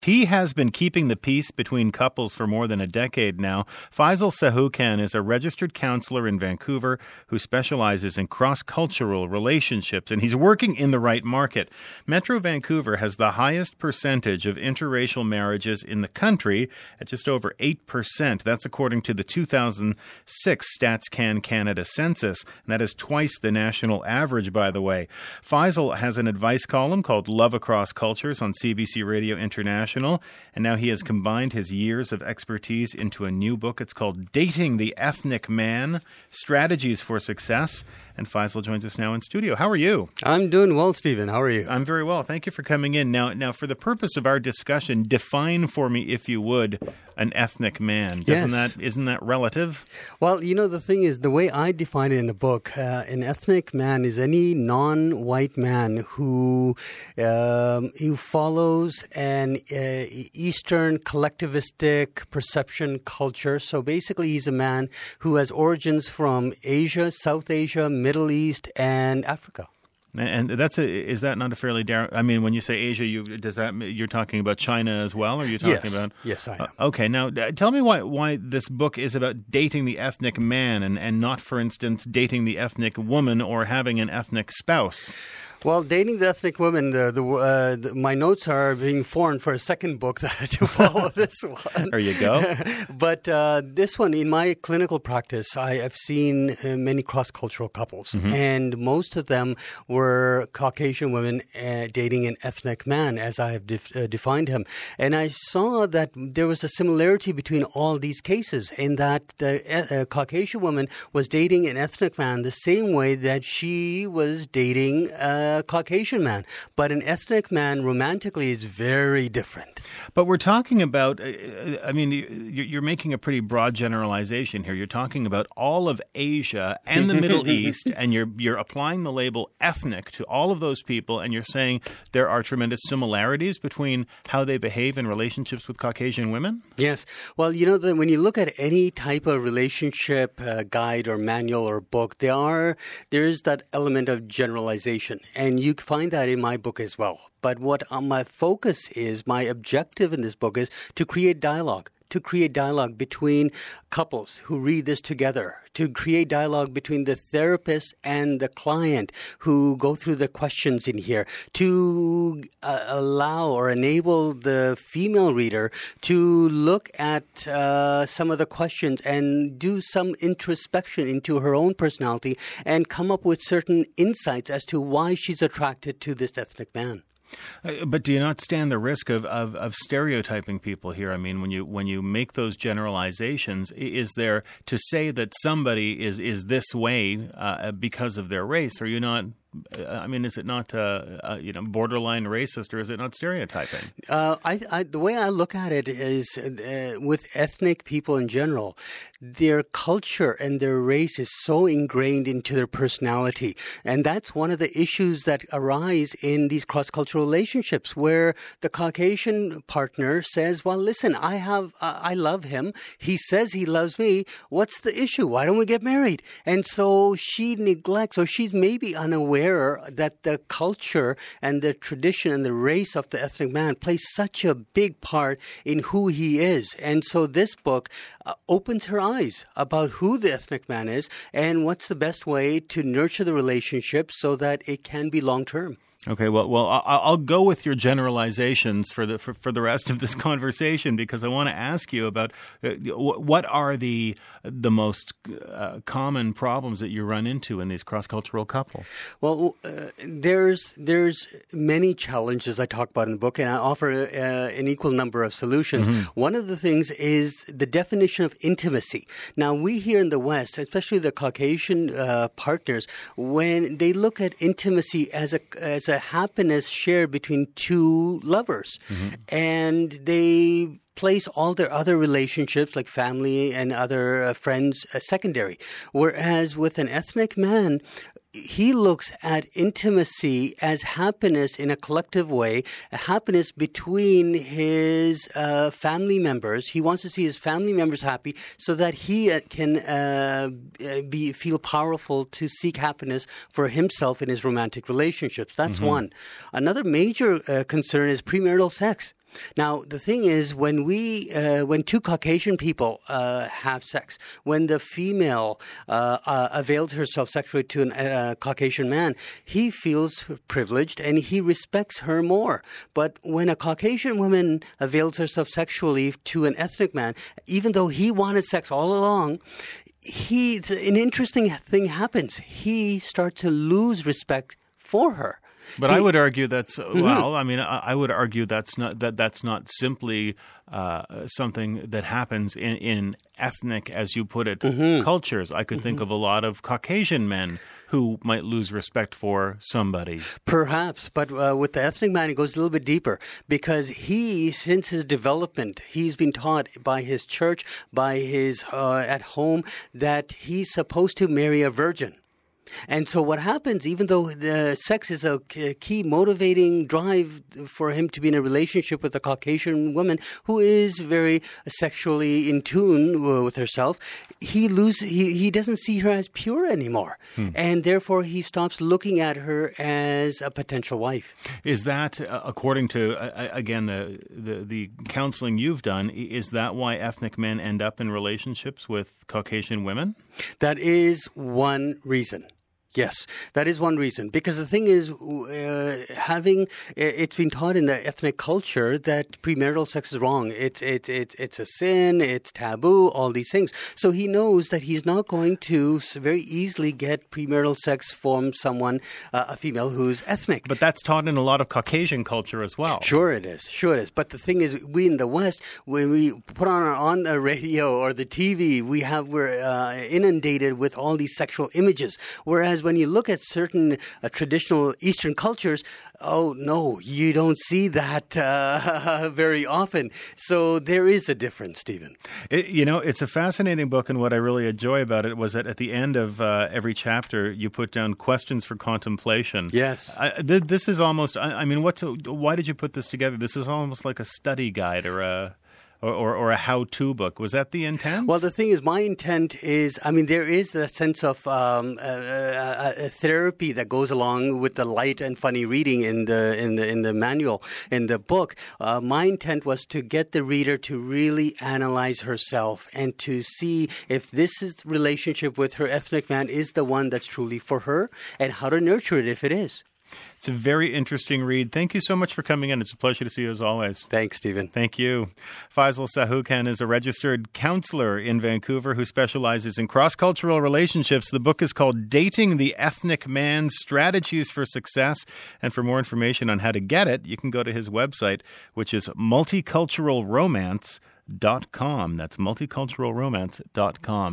He has been keeping the peace between couples for more than a decade now. Faisal Sahukhan is a registered counselor in Vancouver who specializes in cross-cultural relationships, and he's working in the right market. Metro Vancouver has the highest percentage of interracial marriages in the country at just over 8%. That's according to the 2006 StatsCan Canada census, and that is twice the national average, by the way. Faisal has an advice column called Love Across Cultures on CBC Radio International. And now he has combined his years of expertise into a new book. It's called Dating the Ethnic Man, Strategies for Success. And Faisal joins us now in studio. How are you? I'm doing well, Stephen. How are you? I'm very well. Thank you for coming in. Now, for the purpose of our discussion, define for me, if you would, an ethnic man. Isn't that relative? Well, the thing is, the way I define it in the book, an ethnic man is any non-white man who follows an Eastern collectivistic perception culture. So basically, he's a man who has origins from Asia, South Asia, Middle East, and Africa. And is that not a fairly I mean, when you say Asia, you're talking about China as well, or you're talking about? Yes, I am. Okay, now tell me why this book is about dating the ethnic man and not, for instance, dating the ethnic woman or having an ethnic spouse. Well, dating the ethnic woman, my notes are being formed for a second book to follow this one. There you go. But this one, in my clinical practice, I have seen many cross-cultural couples, and most of them were Caucasian women dating an ethnic man, as I have defined him. And I saw that there was a similarity between all these cases, in that the Caucasian woman was dating an ethnic man the same way that she was dating Caucasian man. But an ethnic man romantically is very different. But we're talking about, you're making a pretty broad generalization here. You're talking about all of Asia and the Middle East, and you're applying the label ethnic to all of those people, and you're saying there are tremendous similarities between how they behave in relationships with Caucasian women? Yes. Well, when you look at any type of relationship guide or manual or book, there is that element of generalization. And you find that in my book as well. But what my focus is, my objective in this book is to create dialogue between couples who read this together, to create dialogue between the therapist and the client who go through the questions in here, to allow or enable the female reader to look at some of the questions and do some introspection into her own personality and come up with certain insights as to why she's attracted to this ethnic man. But do you not stand the risk of stereotyping people here? I mean, when you make those generalizations, is there to say that somebody is this way because of their race? Are you not? Is it not borderline racist, or is it not stereotyping? The way I look at it is with ethnic people in general, their culture and their race is so ingrained into their personality. And that's one of the issues that arise in these cross-cultural relationships, where the Caucasian partner says, well, listen, I love him. He says he loves me. What's the issue? Why don't we get married? And so she neglects, or she's maybe unaware that the culture and the tradition and the race of the ethnic man plays such a big part in who he is. And so this book opens her eyes about who the ethnic man is and what's the best way to nurture the relationship so that it can be long-term. Okay, well, I'll go with your generalizations for the rest of this conversation, because I want to ask you about what are the most common problems that you run into in these cross-cultural couples. Well, there's many challenges I talk about in the book, and I offer an equal number of solutions. One of the things is the definition of intimacy. Now, we here in the West, especially the Caucasian partners, when they look at intimacy as a happiness shared between two lovers, and they place all their other relationships like family and other friends secondary. Whereas with an ethnic man, he looks at intimacy as happiness in a collective way, a happiness between his family members. He wants to see his family members happy so that he can feel powerful to seek happiness for himself in his romantic relationships. That's one. Another major concern is premarital sex. Now, the thing is, when two Caucasian people have sex, when the female avails herself sexually to a Caucasian man, he feels privileged and he respects her more. But when a Caucasian woman avails herself sexually to an ethnic man, even though he wanted sex all along, an interesting thing happens. He starts to lose respect for her. But I would argue that's I would argue that's not simply something that happens in ethnic, as you put it, cultures. I could think of a lot of Caucasian men who might lose respect for somebody. Perhaps, but with the ethnic man, it goes a little bit deeper because since his development, he's been taught by his church, by his at home, that he's supposed to marry a virgin. And so what happens, even though the sex is a key motivating drive for him to be in a relationship with a Caucasian woman who is very sexually in tune with herself, he doesn't see her as pure anymore. And therefore he stops looking at her as a potential wife. Is that, according to, again, the counseling you've done, is that why ethnic men end up in relationships with Caucasian women? That is one reason. Yes, that is one reason. Because the thing is, it's been taught in the ethnic culture that premarital sex is wrong. It's a sin. It's taboo. All these things. So he knows that he's not going to very easily get premarital sex from someone, a female who's ethnic. But that's taught in a lot of Caucasian culture as well. Sure it is. But the thing is, we in the West, when we put on the radio or the TV, we're inundated with all these sexual images, whereas when you look at certain traditional Eastern cultures, oh, no, you don't see that very often. So there is a difference, Stephen. It's a fascinating book, and what I really enjoy about it was that at the end of every chapter, you put down questions for contemplation. Yes. This is almost, why did you put this together? This is almost like a study guide or a how-to book. Was that the intent? Well, the thing is, my intent is, there is a sense of a therapy that goes along with the light and funny reading in the manual, in the book. My intent was to get the reader to really analyze herself and to see if this relationship with her ethnic man is the one that's truly for her and how to nurture it if it is. It's a very interesting read. Thank you so much for coming in. It's a pleasure to see you as always. Thanks, Stephen. Thank you. Faisal Sahukhan is a registered counselor in Vancouver who specializes in cross-cultural relationships. The book is called Dating the Ethnic Man, Strategies for Success. And for more information on how to get it, you can go to his website, which is multiculturalromance.com. That's multiculturalromance.com.